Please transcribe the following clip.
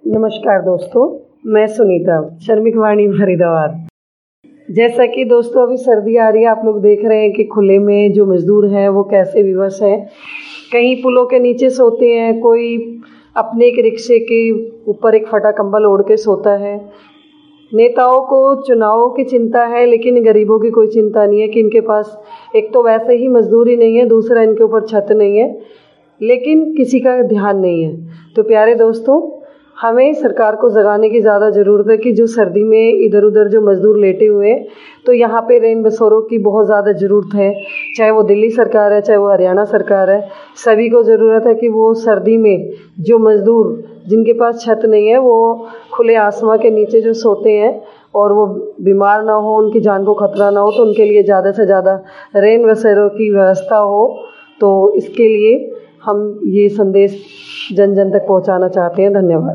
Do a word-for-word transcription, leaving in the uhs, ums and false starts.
नमस्कार दोस्तों, मैं सुनीता, श्रमिक वाणी फरीदाबाद। जैसा कि दोस्तों अभी सर्दी आ रही है, आप लोग देख रहे हैं कि खुले में जो मज़दूर हैं वो कैसे विवश हैं। कहीं पुलों के नीचे सोते हैं, कोई अपने एक रिक्शे के ऊपर एक फटा कंबल ओढ़ के सोता है। नेताओं को चुनावों की चिंता है, लेकिन गरीबों की कोई चिंता नहीं है कि इनके पास एक तो वैसे ही मजदूरी नहीं है, दूसरा इनके ऊपर छत नहीं है, लेकिन किसी का ध्यान नहीं है। तो प्यारे दोस्तों, हमें सरकार को जगाने की ज़्यादा ज़रूरत है कि जो सर्दी में इधर उधर जो मज़दूर लेटे हुए हैं, तो यहाँ पे रेन बसेरों की बहुत ज़्यादा ज़रूरत है। चाहे वो दिल्ली सरकार है, चाहे वो हरियाणा सरकार है, सभी को ज़रूरत है कि वो सर्दी में जो मज़दूर जिनके पास छत नहीं है, वो खुले आसमां के नीचे जो सोते हैं और वो बीमार ना हो, उनकी जान को खतरा ना हो, तो उनके लिए ज़्यादा से ज़्यादा रेन बसेरों की व्यवस्था हो। तो इसके लिए हम ये संदेश जन जन तक पहुँचाना चाहते हैं। धन्यवाद।